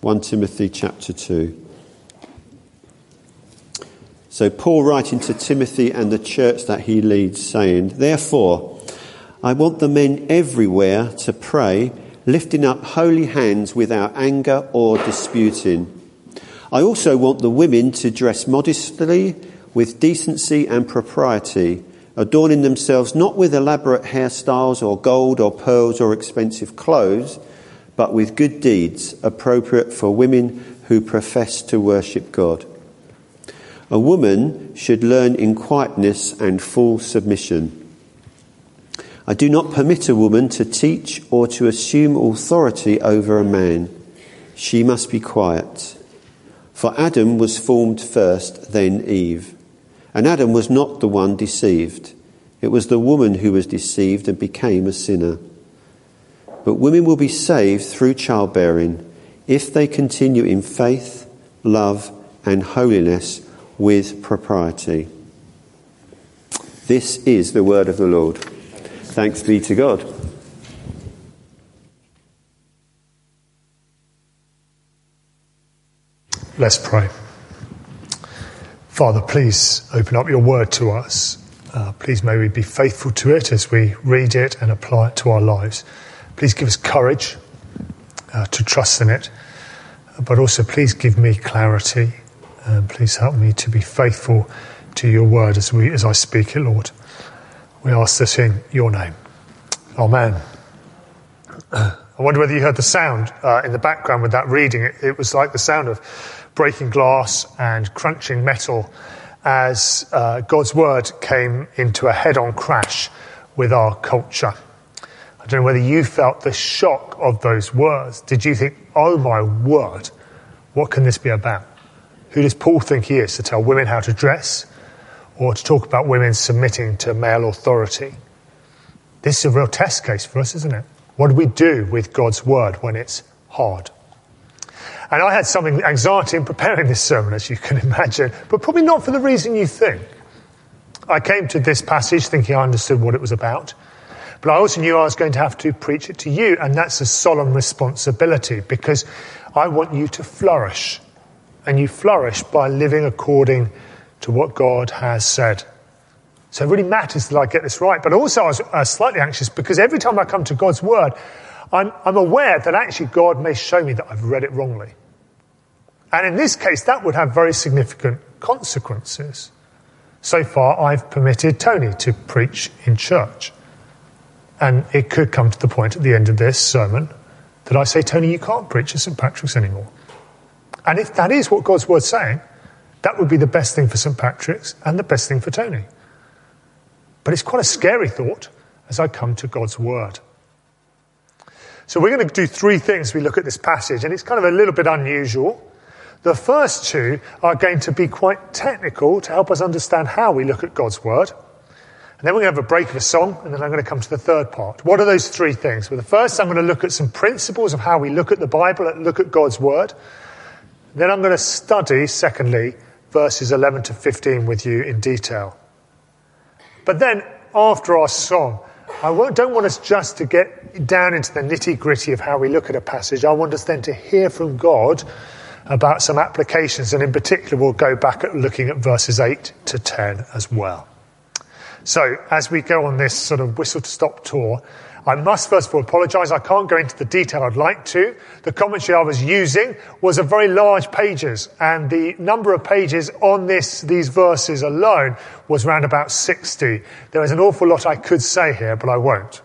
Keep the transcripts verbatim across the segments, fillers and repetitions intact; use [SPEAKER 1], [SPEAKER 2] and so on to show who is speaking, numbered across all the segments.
[SPEAKER 1] First Timothy chapter two. So Paul writing to Timothy and the church that he leads, saying, "Therefore, I want the men everywhere to pray, lifting up holy hands without anger or disputing. I also want the women to dress modestly, with decency and propriety, adorning themselves not with elaborate hairstyles or gold or pearls or expensive clothes, but with good deeds appropriate for women who profess to worship God. A woman should learn in quietness and full submission. I do not permit a woman to teach or to assume authority over a man. She must be quiet. For Adam was formed first, then Eve. And Adam was not the one deceived. It was the woman who was deceived and became a sinner. But women will be saved through childbearing if they continue in faith, love, and holiness with propriety." This is the word of the Lord. Thanks be to God.
[SPEAKER 2] Let's pray. Father, please open up your word to us. Uh, please may we be faithful to it as we read it and apply it to our lives. Please give us courage uh, to trust in it, but also please give me clarity. And please help me to be faithful to your word as we as I speak it, Lord. We ask this in your name. Amen. I wonder whether you heard the sound uh, in the background with that reading. It, it was like the sound of breaking glass and crunching metal as uh, God's word came into a head-on crash with our culture. I don't know whether you felt the shock of those words. Did you think, oh my word, what can this be about? Who does Paul think he is to tell women how to dress or to talk about women submitting to male authority? This is a real test case for us, isn't it? What do we do with God's word when it's hard? And I had some anxiety in preparing this sermon, as you can imagine, but probably not for the reason you think. I came to this passage thinking I understood what it was about, but I also knew I was going to have to preach it to you, and that's a solemn responsibility because I want you to flourish. And you flourish by living according to what God has said. So it really matters that I get this right. But also I was uh, slightly anxious because every time I come to God's word, I'm, I'm aware that actually God may show me that I've read it wrongly. And in this case, that would have very significant consequences. So far, I've permitted Tony to preach in church. And it could come to the point at the end of this sermon that I say, Tony, you can't preach at Saint Patrick's anymore. And if that is what God's word's saying, that would be the best thing for Saint Patrick's and the best thing for Tony. But it's quite a scary thought as I come to God's word. So we're going to do three things as we look at this passage, and it's kind of a little bit unusual. The first two are going to be quite technical to help us understand how we look at God's word. And then we're going to have a break of a song, and then I'm going to come to the third part. What are those three things? Well, the first, I'm going to look at some principles of how we look at the Bible, look at God's word. Then I'm going to study, secondly, verses eleven to fifteen with you in detail. But then, after our song, I don't want us just to get down into the nitty-gritty of how we look at a passage. I want us then to hear from God about some applications, and in particular, we'll go back at looking at verses eight to ten as well. So, as we go on this sort of whistle-to-stop tour, I must first of all apologise. I can't go into the detail I'd like to. The commentary I was using was of very large pages, and the number of pages on this these verses alone was around about sixty. There is an awful lot I could say here, but I won't.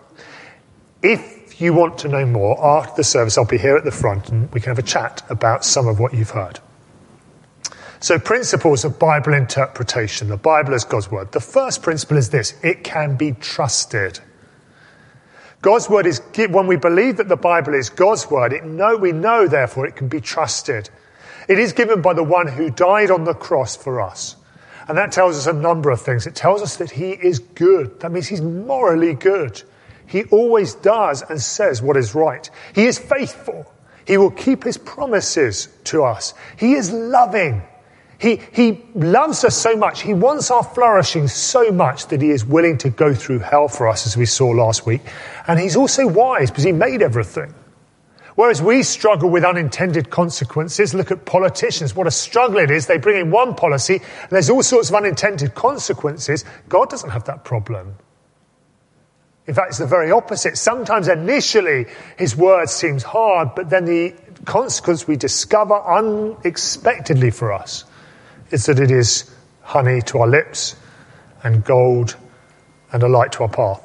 [SPEAKER 2] If you want to know more, after the service, I'll be here at the front, and we can have a chat about some of what you've heard. So, principles of Bible interpretation. The Bible is God's word. The first principle is this: it can be trusted. God's word is, when we believe that the Bible is God's word, it know, we know, therefore, it can be trusted. It is given by the one who died on the cross for us. And that tells us a number of things. It tells us that he is good. That means he's morally good. He always does and says what is right. He is faithful. He will keep his promises to us. He is loving. He, he loves us so much. He wants our flourishing so much that he is willing to go through hell for us, as we saw last week. And he's also wise because he made everything. Whereas we struggle with unintended consequences. Look at politicians. What a struggle it is. They bring in one policy and there's all sorts of unintended consequences. God doesn't have that problem. In fact, it's the very opposite. Sometimes initially his word seems hard, but then the consequence we discover unexpectedly for us is that it is honey to our lips and gold and a light to our path.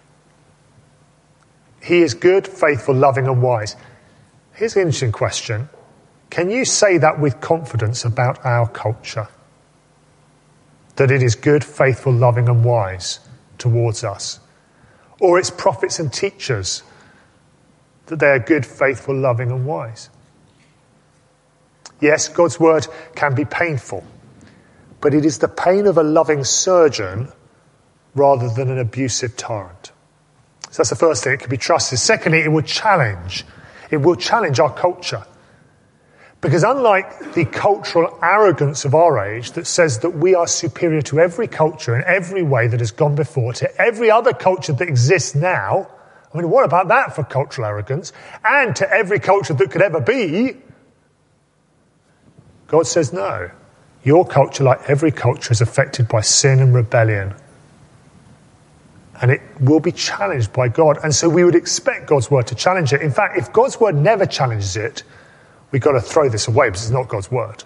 [SPEAKER 2] He is good, faithful, loving and wise. Here's an interesting question. Can you say that with confidence about our culture? That it is good, faithful, loving and wise towards us? Or its prophets and teachers, that they are good, faithful, loving and wise? Yes, God's word can be painful, but it is the pain of a loving surgeon rather than an abusive tyrant. So that's the first thing, it can be trusted. Secondly, it will challenge. It will challenge our culture. Because unlike the cultural arrogance of our age that says that we are superior to every culture in every way that has gone before, to every other culture that exists now, I mean, what about that for cultural arrogance? And to every culture that could ever be, God says no. Your culture, like every culture, is affected by sin and rebellion. And it will be challenged by God. And so we would expect God's word to challenge it. In fact, if God's word never challenges it, we've got to throw this away because it's not God's word.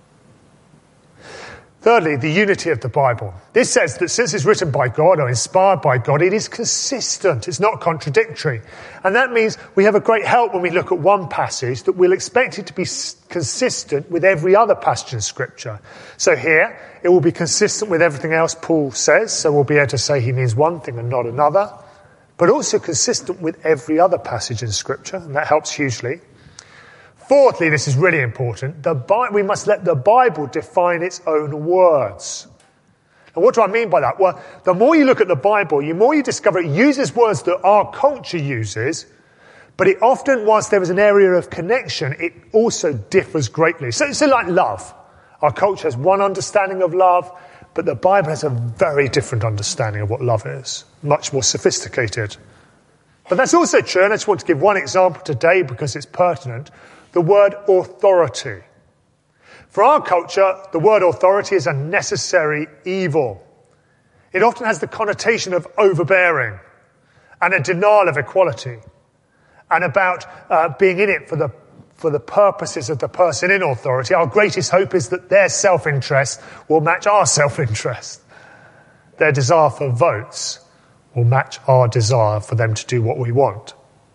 [SPEAKER 2] Thirdly, the unity of the Bible. This says that since it's written by God or inspired by God, it is consistent. It's not contradictory. And that means we have a great help when we look at one passage that we'll expect it to be consistent with every other passage in Scripture. So here, it will be consistent with everything else Paul says. So we'll be able to say he means one thing and not another. But also consistent with every other passage in Scripture. And that helps hugely. Fourthly, this is really important, the Bi- we must let the Bible define its own words. And what do I mean by that? Well, the more you look at the Bible, the more you discover it uses words that our culture uses, but it often, whilst there is an area of connection, it also differs greatly. So, so like love. Our culture has one understanding of love, but the Bible has a very different understanding of what love is. Much more sophisticated. But that's also true, and I just want to give one example today because it's pertinent. The word authority. For our culture, the word authority is a necessary evil. It often has the connotation of overbearing and a denial of equality and about uh, being in it for the for the purposes of the person in authority. Our greatest hope is that their self-interest will match our self-interest. Their desire for votes will match our desire for them to do what we want.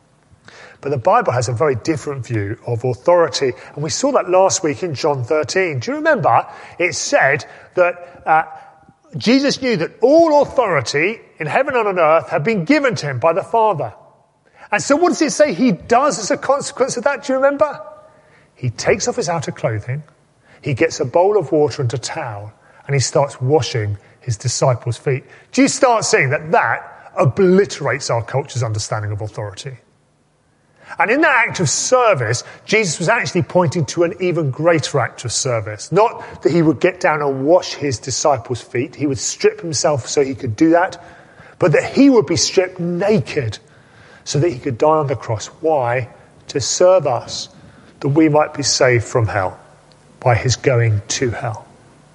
[SPEAKER 2] But the Bible has a very different view of authority. And we saw that last week in John thirteen. Do you remember? It said that uh, Jesus knew that all authority in heaven and on earth had been given to him by the Father. And so what does it say he does as a consequence of that? Do you remember? He takes off his outer clothing. He gets a bowl of water and a towel. And he starts washing his disciples' feet. Do you start seeing that that obliterates our culture's understanding of authority? And in that act of service, Jesus was actually pointing to an even greater act of service. Not that he would get down and wash his disciples' feet. He would strip himself so he could do that. But that he would be stripped naked so that he could die on the cross. Why? To serve us, that we might be saved from hell by his going to hell.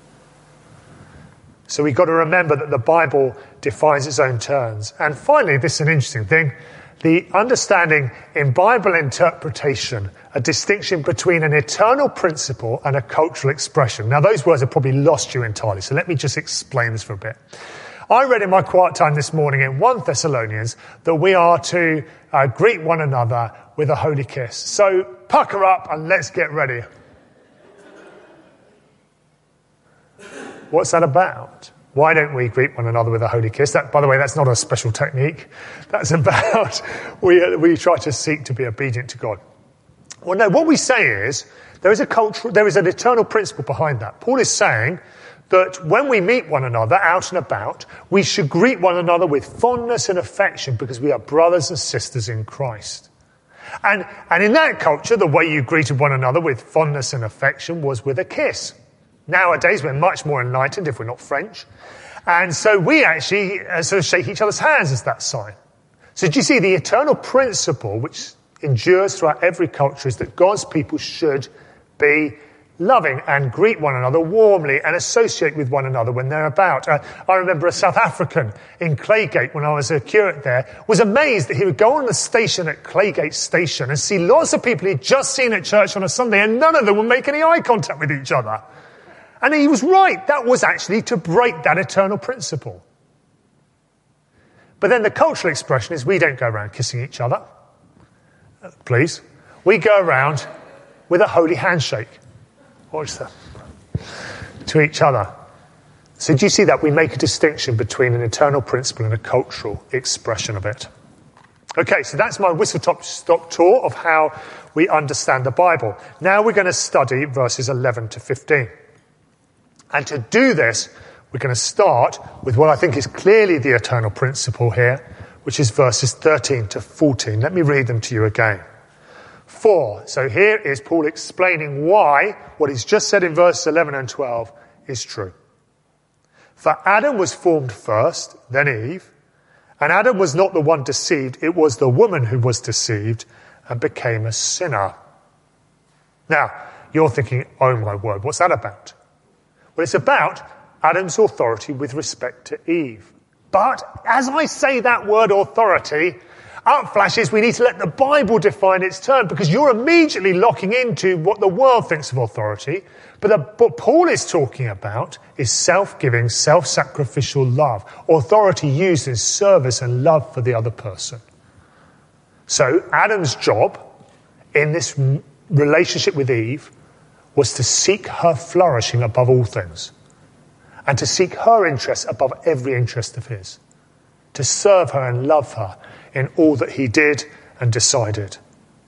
[SPEAKER 2] So we've got to remember that the Bible defines its own terms. And finally, this is an interesting thing. The understanding in Bible interpretation, a distinction between an eternal principle and a cultural expression. Now, those words have probably lost you entirely, so let me just explain this for a bit. I read in my quiet time this morning in First Thessalonians that we are to uh, greet one another with a holy kiss. So pucker up and let's get ready. What's that about? Why don't we greet one another with a holy kiss? That, by the way, that's not a special technique. That's about we we try to seek to be obedient to God. Well, no, what we say is there is a cultural, there is an eternal principle behind that. Paul is saying that when we meet one another out and about, we should greet one another with fondness and affection because we are brothers and sisters in Christ. And and in that culture, the way you greeted one another with fondness and affection was with a kiss. Nowadays, we're much more enlightened if we're not French. And so we actually uh, sort of shake each other's hands as that sign. So do you see the eternal principle, which endures throughout every culture is that God's people should be loving and greet one another warmly and associate with one another when they're about. Uh, I remember a South African in Claygate when I was a curate there was amazed that he would go on the station at Claygate Station and see lots of people he'd just seen at church on a Sunday and none of them would make any eye contact with each other. And he was right. That was actually to break that eternal principle. But then the cultural expression is we don't go around kissing each other. Uh, please. We go around with a holy handshake. Watch that. To each other. So do you see that? We make a distinction between an eternal principle and a cultural expression of it. Okay, so that's my whistle-stop tour of how we understand the Bible. Now we're going to study verses eleven to fifteen. And to do this, we're going to start with what I think is clearly the eternal principle here, which is verses thirteen to fourteen. Let me read them to you again. For, so here is Paul explaining why what he's just said in verses eleven and twelve is true. For Adam was formed first, then Eve, and Adam was not the one deceived, it was the woman who was deceived and became a sinner. Now, you're thinking, oh my word, what's that about? Well, it's about Adam's authority with respect to Eve. But as I say that word authority, up flashes we need to let the Bible define its term, because you're immediately locking into what the world thinks of authority. But the, what Paul is talking about is self-giving, self-sacrificial love. Authority used in service and love for the other person. So Adam's job in this relationship with Eve was to seek her flourishing above all things. And to seek her interests above every interest of his. To serve her and love her in all that he did and decided.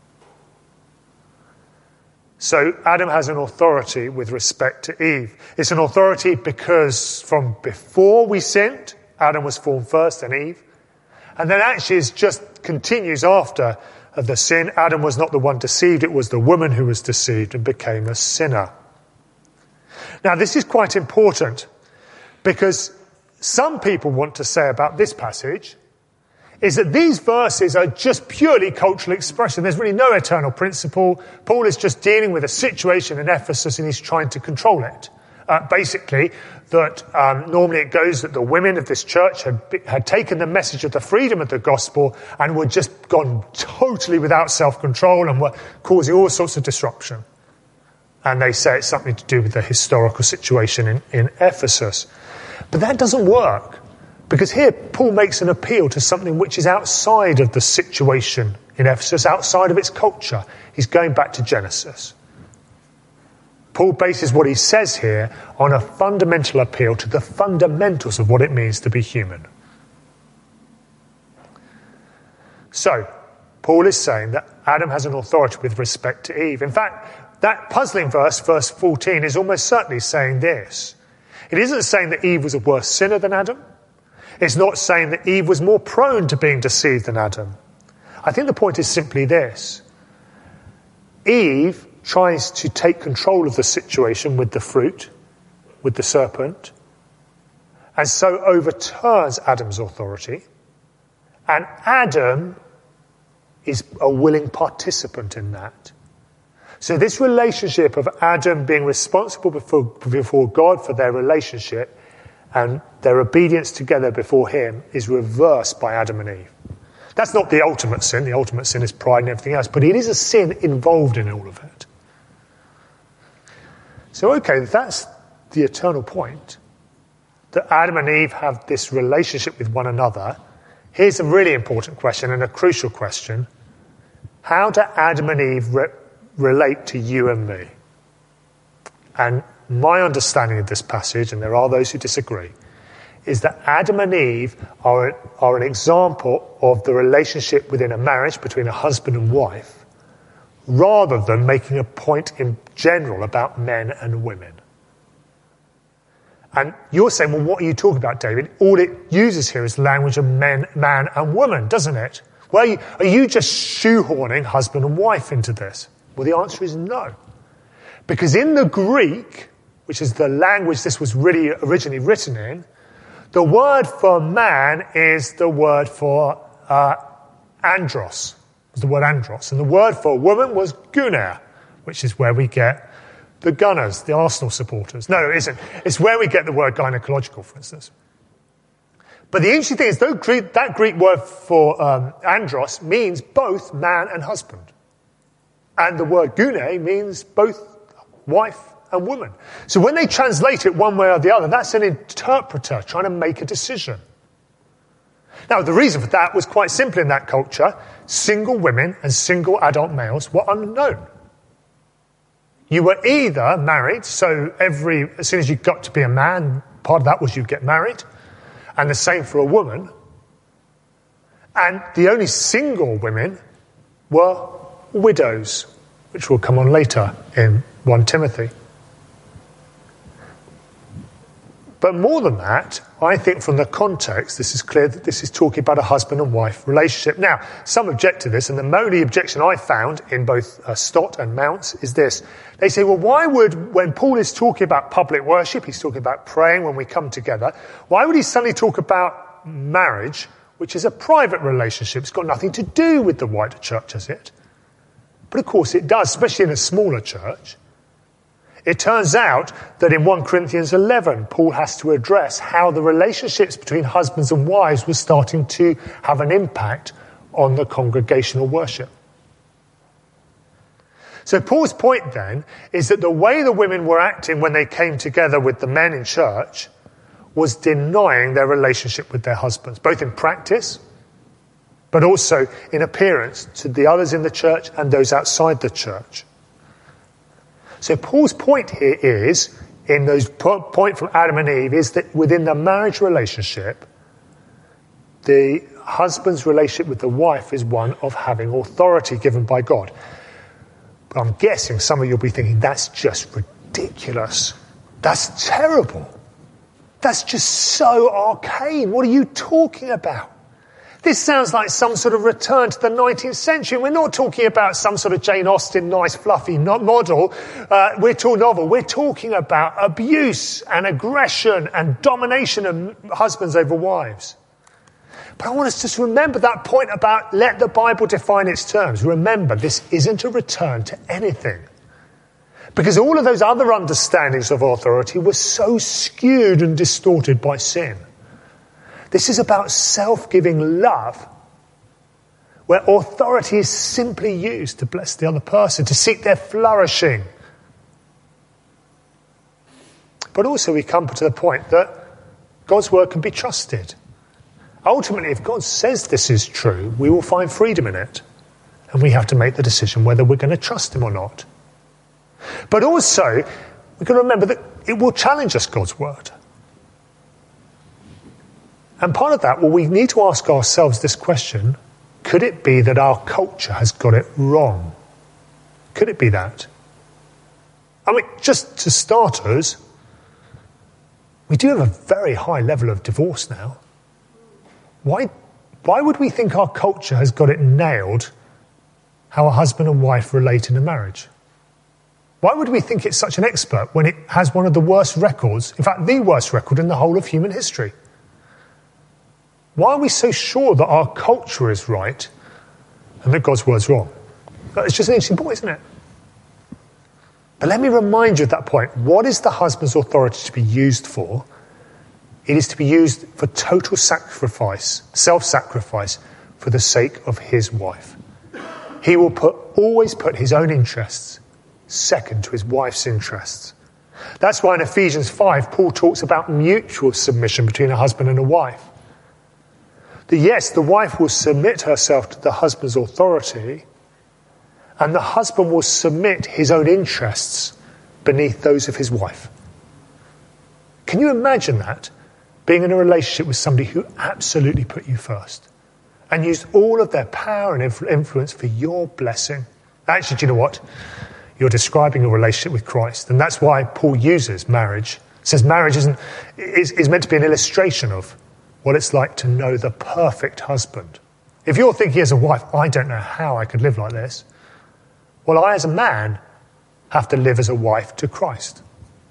[SPEAKER 2] So Adam has an authority with respect to Eve. It's an authority because from before we sinned, Adam was formed first and Eve. And then actually it just continues after the sin. Adam was not the one deceived, it was the woman who was deceived and became a sinner. Now this is quite important because some people want to say about this passage is that these verses are just purely cultural expression. There's really no eternal principle. Paul is just dealing with a situation in Ephesus and he's trying to control it. Uh, basically, that um, normally it goes that the women of this church had, had taken the message of the freedom of the gospel and were just gone totally without self-control and were causing all sorts of disruption. And they say it's something to do with the historical situation in, in Ephesus. But that doesn't work. Because here, Paul makes an appeal to something which is outside of the situation in Ephesus, outside of its culture. He's going back to Genesis. Paul bases what he says here on a fundamental appeal to the fundamentals of what it means to be human. So, Paul is saying that Adam has an authority with respect to Eve. In fact, that puzzling verse, verse fourteen, is almost certainly saying this. It isn't saying that Eve was a worse sinner than Adam. It's not saying that Eve was more prone to being deceived than Adam. I think the point is simply this. Eve tries to take control of the situation with the fruit, with the serpent, and so overturns Adam's authority. And Adam is a willing participant in that. So this relationship of Adam being responsible before, before God for their relationship and their obedience together before him is reversed by Adam and Eve. That's not the ultimate sin. The ultimate sin is pride and everything else, but it is a sin involved in all of it. So, okay, that's the eternal point, that Adam and Eve have this relationship with one another. Here's a really important question and a crucial question. How do Adam and Eve re- relate to you and me? And my understanding of this passage, and there are those who disagree, is that Adam and Eve are, are an example of the relationship within a marriage between a husband and wife, rather than making a point in general about men and women. And you're saying, well, what are you talking about, David? All it uses here is language of men, man and woman, doesn't it? Well, are you, are you just shoehorning husband and wife into this? Well, the answer is no. Because in the Greek, which is the language this was really originally written in, the word for man is the word for uh, andros. was the word andros. And the word for woman was guner, which is where we get the Gunners, the Arsenal supporters. No, it isn't. It's where we get the word gynecological, for instance. But the interesting thing is that Greek, that Greek word for um, andros means both man and husband. And the word gune means both wife and woman. So when they translate it one way or the other, that's an interpreter trying to make a decision. Now, the reason for that was quite simple in that culture. Single women and single adult males were unknown. You were either married, so every as soon as you got to be a man, part of that was you get married, and the same for a woman. And the only single women were widows, which will come on later in First Timothy. But more than that, I think from the context, this is clear that this is talking about a husband and wife relationship. Now, some object to this, and the only objection I found in both uh, Stott and Mounce is this. They say, well, why would, when Paul is talking about public worship, he's talking about praying when we come together, why would he suddenly talk about marriage, which is a private relationship? It's got nothing to do with the wider church, has it? But of course it does, especially in a smaller church. It turns out that in First Corinthians eleven, Paul has to address how the relationships between husbands and wives was starting to have an impact on the congregational worship. So Paul's point then is that the way the women were acting when they came together with the men in church was denying their relationship with their husbands, both in practice, but also in appearance to the others in the church and those outside the church. So Paul's point here is, in those po- point from Adam and Eve, is that within the marriage relationship, the husband's relationship with the wife is one of having authority given by God. But I'm guessing some of you will be thinking, that's just ridiculous. That's terrible. That's just so arcane. What are you talking about? This sounds like some sort of return to the nineteenth century. We're not talking about some sort of Jane Austen, nice, fluffy model. Uh, we're talking novel. We're talking about abuse and aggression and domination of husbands over wives. But I want us to just remember that point about let the Bible define its terms. Remember, this isn't a return to anything. Because all of those other understandings of authority were so skewed and distorted by sin. This is about self-giving love, where authority is simply used to bless the other person, to seek their flourishing. But also we come to the point that God's word can be trusted. Ultimately, if God says this is true, we will find freedom in it. And we have to make the decision whether we're going to trust him or not. But also, we've got to remember that it will challenge us, God's word. And part of that, well, we need to ask ourselves this question, could it be that our culture has got it wrong? Could it be that? I mean, just to starters, we do have a very high level of divorce now. Why, why would we think our culture has got it nailed how a husband and wife relate in a marriage? Why would we think it's such an expert when it has one of the worst records, in fact, the worst record in the whole of human history? Why are we so sure that our culture is right and that God's word's wrong? It's just an interesting point, isn't it? But let me remind you at that point, what is the husband's authority to be used for? It is to be used for total sacrifice, self-sacrifice, for the sake of his wife. He will put, always put his own interests second to his wife's interests. That's why in Ephesians five, Paul talks about mutual submission between a husband and a wife. That yes, the wife will submit herself to the husband's authority, and the husband will submit his own interests beneath those of his wife. Can you imagine that? Being in a relationship with somebody who absolutely put you first and used all of their power and influence for your blessing. Actually, do you know what? You're describing a relationship with Christ, and that's why Paul uses marriage. He says marriage isn't, is, is meant to be an illustration of what it's like to know the perfect husband. If you're thinking as a wife, I don't know how I could live like this. Well, I as a man have to live as a wife to Christ.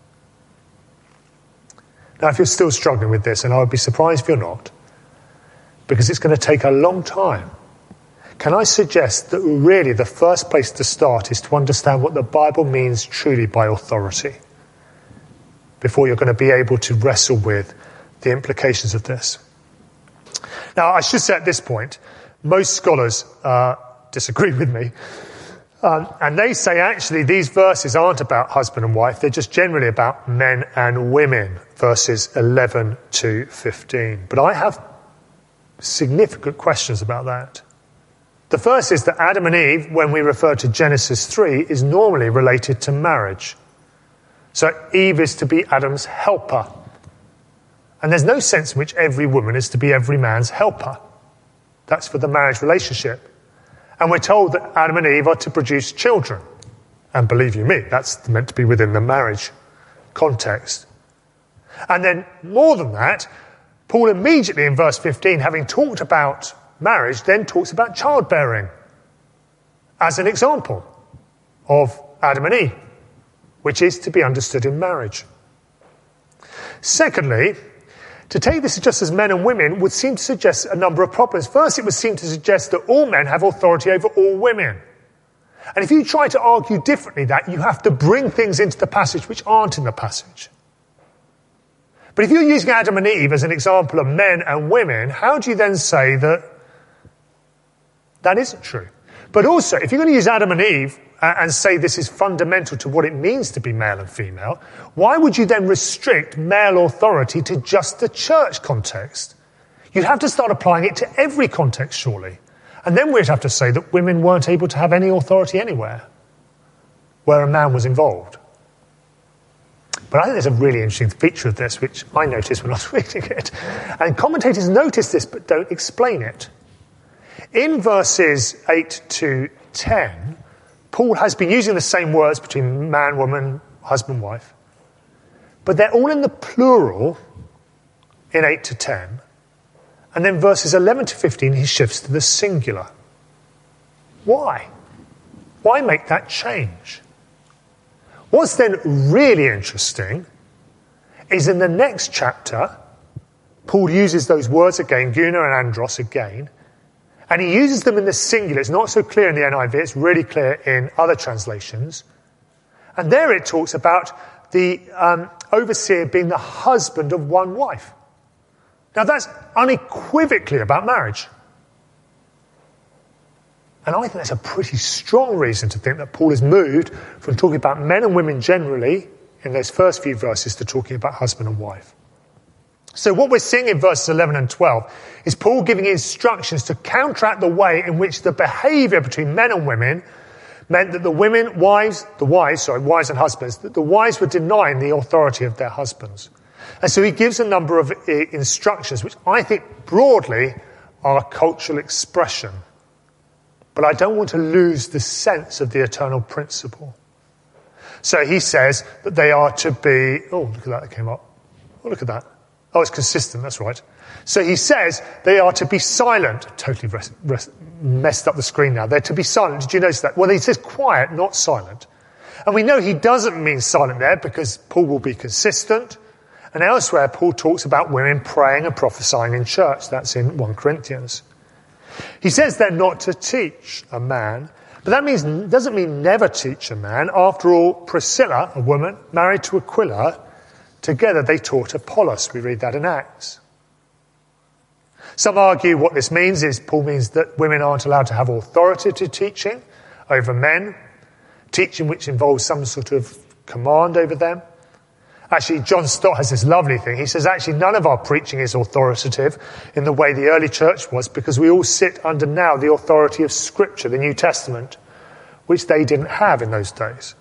[SPEAKER 2] Now, if you're still struggling with this, and I would be surprised if you're not, because it's going to take a long time. can I suggest that really the first place to start is to understand what the Bible means truly by authority, before you're going to be able to wrestle with the implications of this. Now, I should say at this point, most scholars uh, disagree with me. Um, and they say actually these verses aren't about husband and wife, they're just generally about men and women, verses eleven to fifteen. But I have significant questions about that. The first is that Adam and Eve, when we refer to Genesis three, is normally related to marriage. So Eve is to be Adam's helper. And there's no sense in which every woman is to be every man's helper. That's for the marriage relationship. And we're told that Adam and Eve are to produce children. And believe you me, that's meant to be within the marriage context. And then more than that, Paul immediately in verse fifteen, having talked about marriage, then talks about childbearing as an example of Adam and Eve, which is to be understood in marriage. Secondly, to take this just as men and women would seem to suggest a number of problems. First, it would seem to suggest that all men have authority over all women. And if you try to argue differently that, you have to bring things into the passage which aren't in the passage. But if you're using Adam and Eve as an example of men and women, how do you then say that that isn't true? But also, if you're going to use Adam and Eve and say this is fundamental to what it means to be male and female, why would you then restrict male authority to just the church context? You'd have to start applying it to every context, surely. And then we'd have to say that women weren't able to have any authority anywhere where a man was involved. But I think there's a really interesting feature of this, which I noticed when I was reading it. And commentators notice this, but don't explain it. In verses eight to ten, Paul has been using the same words between man, woman, husband, wife. But they're all in the plural in eight to ten. And then verses eleven to fifteen, he shifts to the singular. Why? Why make that change? What's then really interesting is in the next chapter, Paul uses those words again, guna and andros again, and he uses them in the singular. It's not so clear in the N I V, it's really clear in other translations. And there it talks about the um, overseer being the husband of one wife. Now that's unequivocally about marriage. And I think that's a pretty strong reason to think that Paul has moved from talking about men and women generally in those first few verses to talking about husband and wife. So what we're seeing in verses eleven and twelve is Paul giving instructions to counteract the way in which the behaviour between men and women meant that the women, wives, the wives, sorry, wives and husbands, that the wives were denying the authority of their husbands. And so he gives a number of uh, instructions which I think broadly are a cultural expression. But I don't want to lose the sense of the eternal principle. So he says that they are to be, oh, look at that, that came up. Oh, look at that. Oh, it's consistent, that's right. So he says they are to be silent. Totally rest, rest, messed up the screen now. They're to be silent. Did you notice that? Well, he says quiet, not silent. And we know he doesn't mean silent there because Paul will be consistent. And elsewhere, Paul talks about women praying and prophesying in church. That's in First Corinthians. He says they're not to teach a man, but that means doesn't mean never teach a man. After all, Priscilla, a woman married to Aquila, together they taught Apollos. We read that in Acts. Some argue what this means is Paul means that women aren't allowed to have authoritative teaching over men, teaching which involves some sort of command over them. Actually, John Stott has this lovely thing. He says, actually, none of our preaching is authoritative in the way the early church was, because we all sit under now the authority of Scripture, the New Testament, which they didn't have in those days.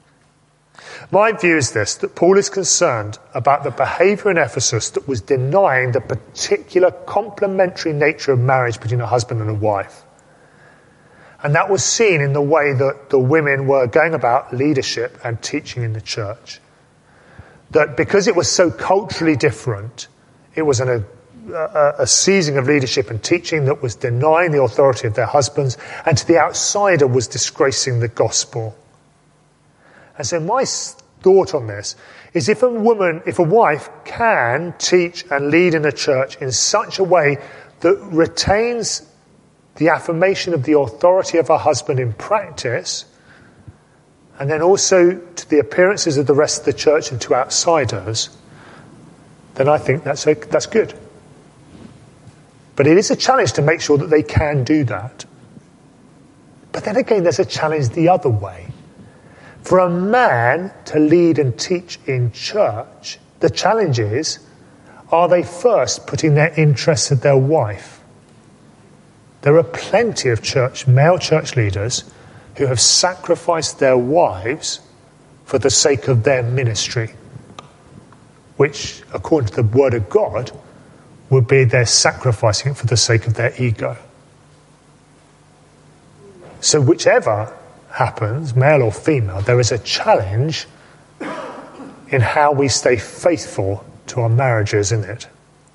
[SPEAKER 2] My view is this, that Paul is concerned about the behaviour in Ephesus that was denying the particular complementary nature of marriage between a husband and a wife. And that was seen in the way that the women were going about leadership and teaching in the church. That because it was so culturally different, it was an, a, a seizing of leadership and teaching that was denying the authority of their husbands, and to the outsider was disgracing the gospel. And so my thought on this is if a woman, if a wife can teach and lead in a church in such a way that retains the affirmation of the authority of a husband in practice, and then also to the appearances of the rest of the church and to outsiders, then I think that's that's good. But it is a challenge to make sure that they can do that. But then again, there's a challenge the other way. For a man to lead and teach in church, the challenge is, are they first putting their interests of their wife? There are plenty of church, male church leaders who have sacrificed their wives for the sake of their ministry, which, according to the Word of God, would be they're sacrificing it for the sake of their ego. So whichever happens, male or female, there is a challenge in how we stay faithful to our marriages, isn't it?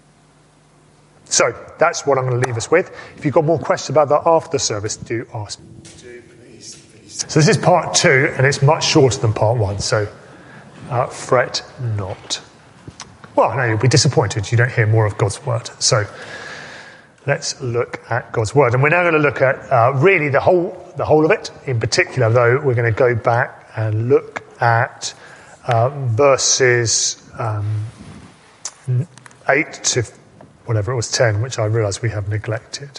[SPEAKER 2] So that's what I'm going to leave us with. If you've got more questions about that after the service, do ask. Do, please, please. So this is part two, and it's much shorter than part one, so uh, fret not. Well, no, you'll be disappointed you don't hear more of God's word. So let's look at God's word. And we're now going to look at uh, really the whole the whole of it. In particular, though, we're going to go back and look at uh, verses um, eight to whatever it was, ten, which I realise we have neglected.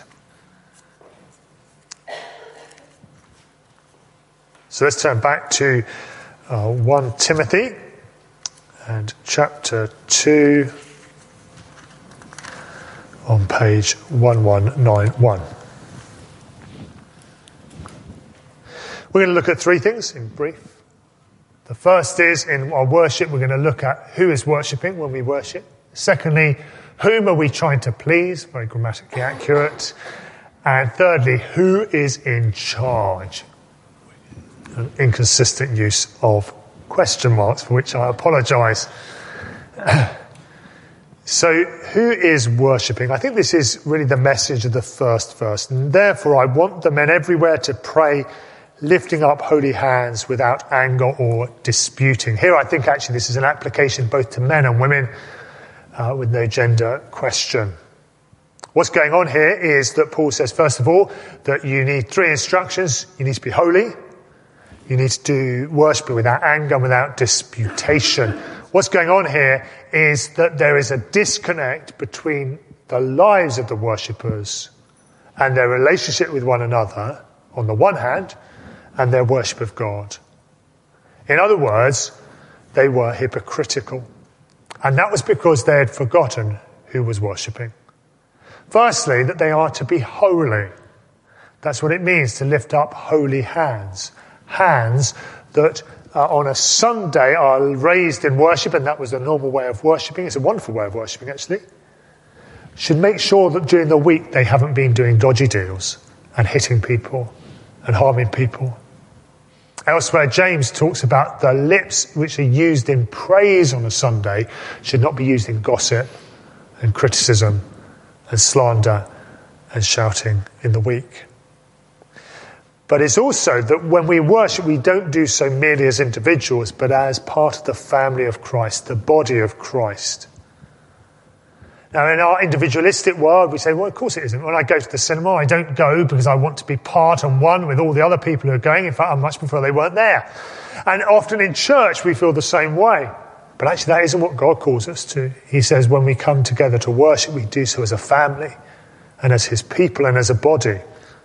[SPEAKER 2] So let's turn back to uh, First Timothy and chapter two on page one one nine one. We're going to look at three things in brief. The first is, in our worship, we're going to look at who is worshipping when we worship. Secondly, whom are we trying to please? Very grammatically accurate. And thirdly, who is in charge? An inconsistent use of question marks, for which I apologise. So, who is worshipping? I think this is really the message of the first verse. And therefore, I want the men everywhere to pray, lifting up holy hands without anger or disputing. Here, I think actually this is an application both to men and women, uh, with no gender question. What's going on here is that Paul says, first of all, that you need three instructions. You need to be holy. You need to do worship without anger, without disputation. What's going on here is that there is a disconnect between the lives of the worshippers and their relationship with one another, on the one hand, and their worship of God. In other words, they were hypocritical. And that was because they had forgotten who was worshipping. Firstly, that they are to be holy. That's what it means to lift up holy hands. Hands that uh, on a Sunday are raised in worship, and that was the normal way of worshipping. It's a wonderful way of worshipping, actually. Should make sure that during the week they haven't been doing dodgy deals and hitting people and harming people. Elsewhere, James talks about the lips which are used in praise on a Sunday should not be used in gossip and criticism and slander and shouting in the week. But it's also that when we worship, we don't do so merely as individuals, but as part of the family of Christ, the body of Christ. Now, in our individualistic world, we say, well, of course it isn't. When I go to the cinema, I don't go because I want to be part and one with all the other people who are going. In fact, I much prefer they weren't there. And often in church, we feel the same way. But actually, that isn't what God calls us to. He says when we come together to worship, we do so as a family and as his people and as a body.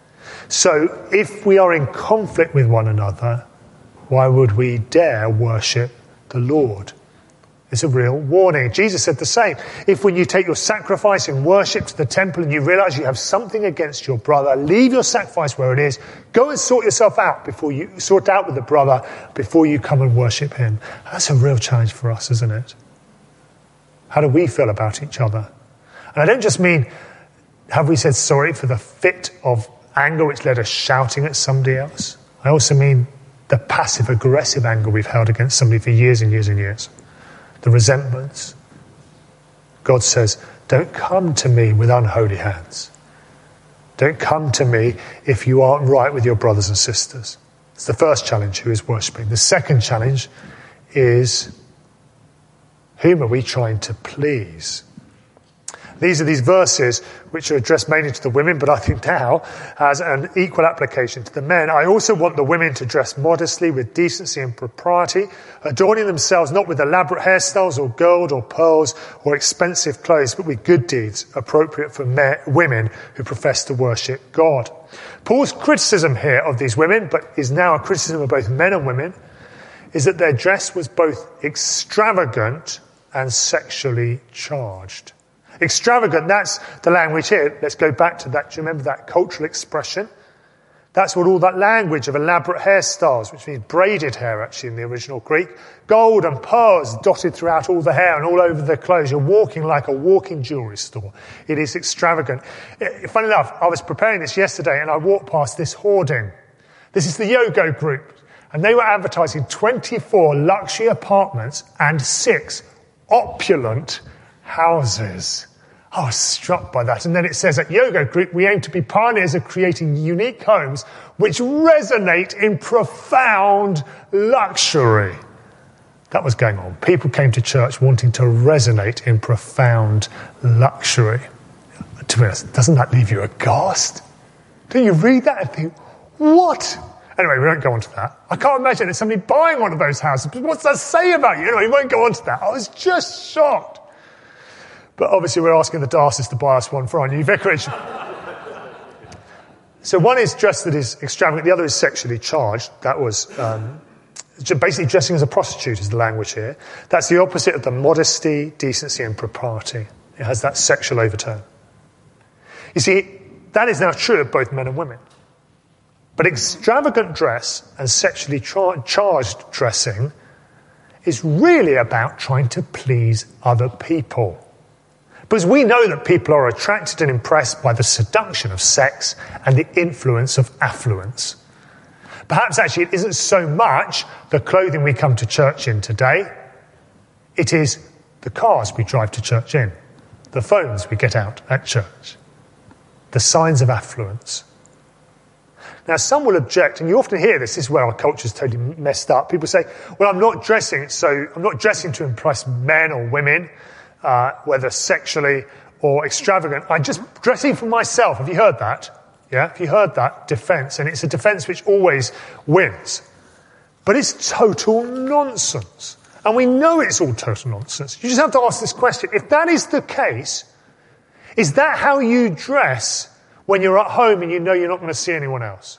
[SPEAKER 2] So if we are in conflict with one another, why would we dare worship the Lord? It's a real warning. Jesus said the same. If when you take your sacrifice and worship to the temple and you realize you have something against your brother, leave your sacrifice where it is, go and sort yourself out before you sort out with the brother before you come and worship him. That's a real challenge for us, isn't it? How do we feel about each other? And I don't just mean, have we said sorry for the fit of anger which led us shouting at somebody else? I also mean the passive aggressive anger we've held against somebody for years and years and years. The resentments. God says, don't come to me with unholy hands. Don't come to me if you aren't right with your brothers and sisters. It's the first challenge, who is worshipping. The second challenge is, whom are we trying to please? These are these verses which are addressed mainly to the women, but I think now has an equal application to the men. I also want the women to dress modestly with decency and propriety, adorning themselves not with elaborate hairstyles or gold or pearls or expensive clothes, but with good deeds appropriate for men, women who profess to worship God. Paul's criticism here of these women, but is now a criticism of both men and women, is that their dress was both extravagant and sexually charged. Extravagant, that's the language here. Let's go back to that. Do you remember that cultural expression? That's what all that language of elaborate hairstyles, which means braided hair actually in the original Greek, gold and pearls dotted throughout all the hair and all over the clothes. You're walking like a walking jewellery store. It is extravagant. Funny enough, I was preparing this yesterday and I walked past this hoarding. This is the Yogo Group. And they were advertising twenty-four luxury apartments and six opulent houses. I was struck by that. And then it says, at Yogo Group, we aim to be pioneers of creating unique homes which resonate in profound luxury. That was going on. People came to church wanting to resonate in profound luxury. To be honest, doesn't that leave you aghast? Don't you read that and think, what? Anyway, we won't go on to that. I can't imagine there's somebody buying one of those houses. What's that say about you? Anyway, we won't go on to that. I was just shocked. But obviously we're asking the Darcys to buy us one for our new vicarage. So one is dress that is extravagant, the other is sexually charged. That was um, basically dressing as a prostitute is the language here. That's the opposite of the modesty, decency and propriety. It has that sexual overtone. You see, that is now true of both men and women. But extravagant dress and sexually tra- charged dressing is really about trying to please other people. Because we know that people are attracted and impressed by the seduction of sex and the influence of affluence. Perhaps actually it isn't so much the clothing we come to church in today. It is the cars we drive to church in, the phones we get out at church, the signs of affluence. Now, some will object, and you often hear this, this is where our culture is totally messed up. People say, well, I'm not dressing, so I'm not dressing to impress men or women, uh, whether sexually or extravagant. I'm just dressing for myself. Have you heard that? Yeah, have you heard that defence? And it's a defence which always wins. But it's total nonsense. And we know it's all total nonsense. You just have to ask this question. If that is the case, is that how you dress when you're at home and you know you're not going to see anyone else?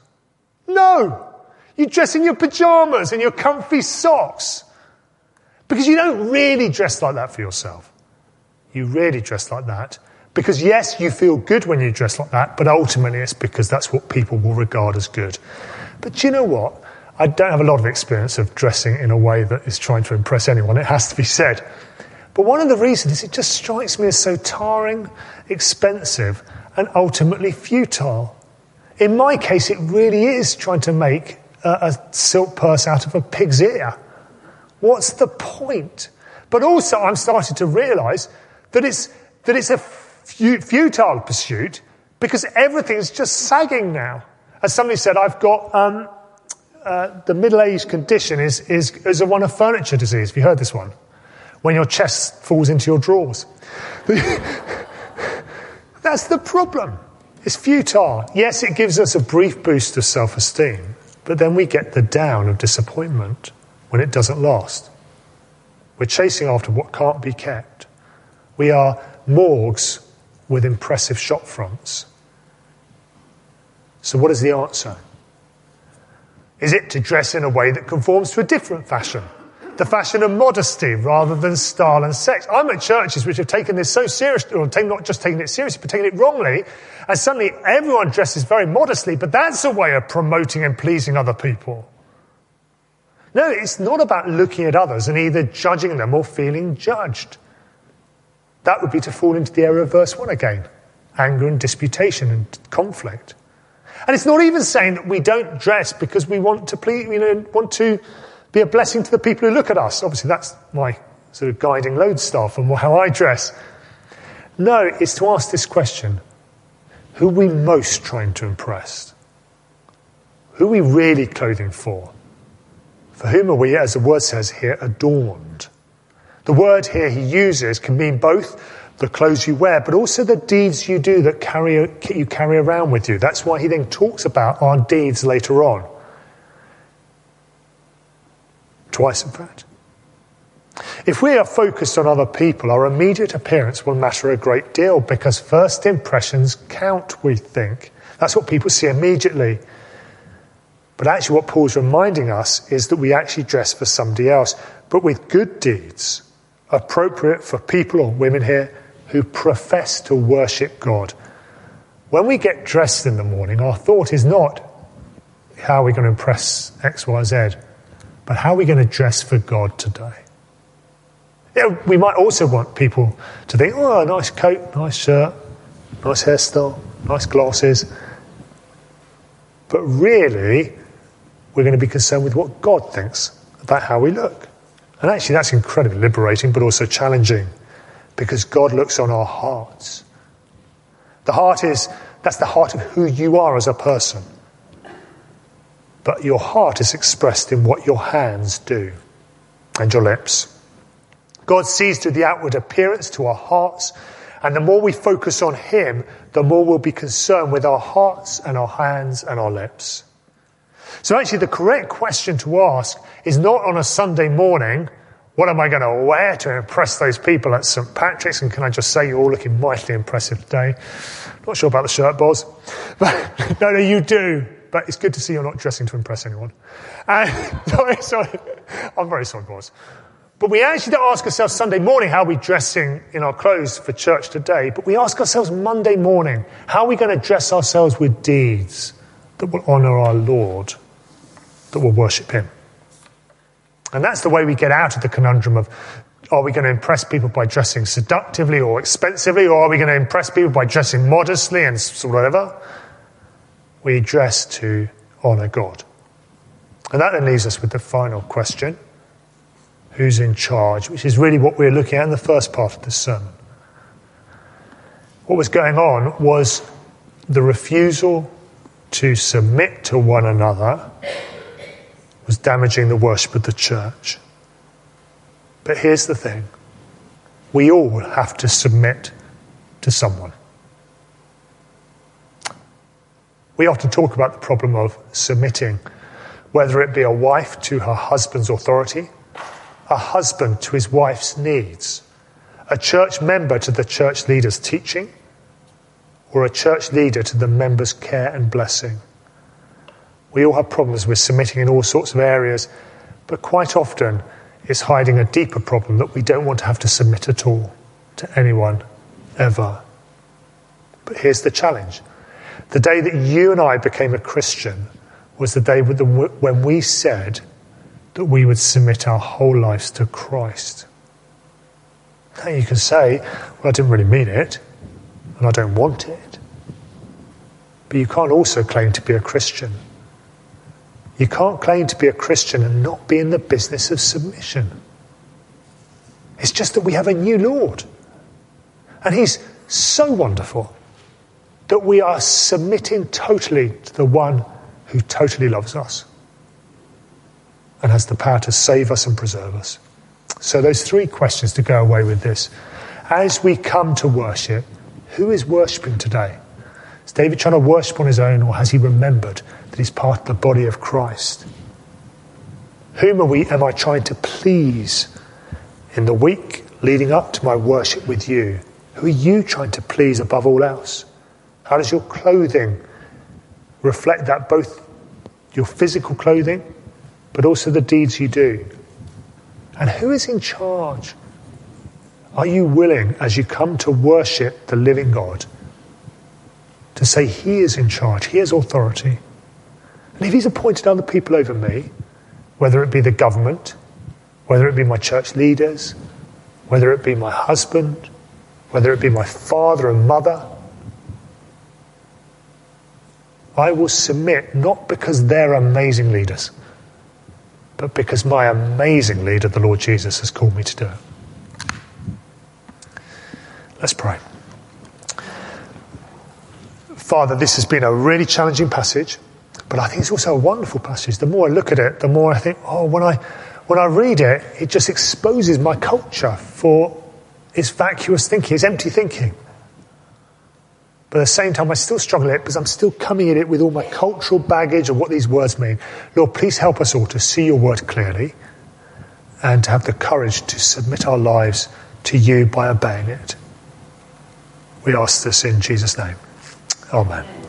[SPEAKER 2] No. You dress in your pyjamas and your comfy socks. Because you don't really dress like that for yourself. You really dress like that. Because yes, you feel good when you dress like that, but ultimately it's because that's what people will regard as good. But do you know what? I don't have a lot of experience of dressing in a way that is trying to impress anyone. It has to be said. But one of the reasons is it just strikes me as so tiring, expensive, and ultimately futile. In my case, it really is trying to make a, a silk purse out of a pig's ear. What's the point? But also, I'm starting to realise that it's that it's a futile pursuit because everything's just sagging now. As somebody said, I've got um, uh, the middle-aged condition is is is a one of furniture disease. Have you heard this one? When your chest falls into your drawers. That's the problem. It's futile. Yes, it gives us a brief boost of self-esteem, but then we get the down of disappointment when it doesn't last. We're chasing after what can't be kept. We are morgues with impressive shop fronts. So what is the answer? Is it to dress in a way that conforms to a different fashion? The fashion of modesty rather than style and sex. I'm at churches which have taken this so seriously, or not just taken it seriously, but taken it wrongly, and suddenly everyone dresses very modestly, but that's a way of promoting and pleasing other people. No, it's not about looking at others and either judging them or feeling judged. That would be to fall into the area of verse one again. Anger and disputation and conflict. And it's not even saying that we don't dress because we want to please, you know, want to be a blessing to the people who look at us. Obviously, that's my sort of guiding lodestar from how I dress. No, it's to ask this question. Who are we most trying to impress? Who are we really clothing for? For whom are we, as the word says here, adorned? The word here he uses can mean both the clothes you wear, but also the deeds you do that carry you carry around with you. That's why he then talks about our deeds later on. Twice, in fact. If we are focused on other people, our immediate appearance will matter a great deal, because first impressions count, we think. That's what people see immediately. But actually what Paul's reminding us is that we actually dress for somebody else, but with good deeds, appropriate for people or women here who profess to worship God. When we get dressed in the morning, our thought is not, how are we going to impress X, Y, Z, but how are we going to dress for God today? You know, we might also want people to think, oh, nice coat, nice shirt, nice hairstyle, nice glasses. But really, we're going to be concerned with what God thinks about how we look. And actually, that's incredibly liberating, but also challenging, because God looks on our hearts. The heart is, that's the heart of who you are as a person. But your heart is expressed in what your hands do and your lips. God sees to the outward appearance, to our hearts, and the more we focus on him, the more we'll be concerned with our hearts and our hands and our lips. So actually the correct question to ask is not on a Sunday morning, what am I going to wear to impress those people at Saint Patrick's? And can I just say you're all looking mightily impressive today? Not sure about the shirt, Boz. But no, no, you do. But it's good to see you're not dressing to impress anyone. And, sorry, sorry. I'm very sorry, Boz. But we actually don't ask ourselves Sunday morning, how are we dressing in our clothes for church today? But we ask ourselves Monday morning, how are we going to dress ourselves with deeds that will honour our Lord, that will worship him? And that's the way we get out of the conundrum of, are we going to impress people by dressing seductively or expensively, or are we going to impress people by dressing modestly and sort of whatever? We dress to honour God. And that then leaves us with the final question, who's in charge, which is really what we're looking at in the first part of this sermon. What was going on was the refusal to submit to one another was damaging the worship of the church. But here's the thing. We all have to submit to someone. We often talk about the problem of submitting, whether it be a wife to her husband's authority, a husband to his wife's needs, a church member to the church leader's teaching, or a church leader to the member's care and blessing. We all have problems with submitting in all sorts of areas, but quite often it's hiding a deeper problem that we don't want to have to submit at all to anyone, ever. But here's the challenge. The day that you and I became a Christian was the day when we said that we would submit our whole lives to Christ. Now you can say, well, I didn't really mean it, and I don't want it. But you can't also claim to be a Christian. You can't claim to be a Christian and not be in the business of submission. It's just that we have a new Lord. And he's so wonderful that we are submitting totally to the one who totally loves us and has the power to save us and preserve us. So those three questions to go away with this. As we come to worship, who is worshipping today? Is David trying to worship on his own, or has he remembered that he's part of the body of Christ? Whom are we, am I trying to please in the week leading up to my worship with you? Who are you trying to please above all else? How does your clothing reflect that, both your physical clothing, but also the deeds you do? And who is in charge? Are you willing, as you come to worship the living God, to say he is in charge, he has authority? And if he's appointed other people over me, whether it be the government, whether it be my church leaders, whether it be my husband, whether it be my father and mother, I will submit, not because they're amazing leaders, but because my amazing leader, the Lord Jesus, has called me to do it. Let's pray. Father, this has been a really challenging passage, but I think it's also a wonderful passage. The more I look at it, the more I think, oh, when I when I read it, it just exposes my culture for It's vacuous thinking, it's empty thinking. But at the same time, I still struggle at it because I'm still coming at it with all my cultural baggage of what these words mean. Lord, please help us all to see your word clearly and to have the courage to submit our lives to you by obeying it. We ask this in Jesus' name. Amen.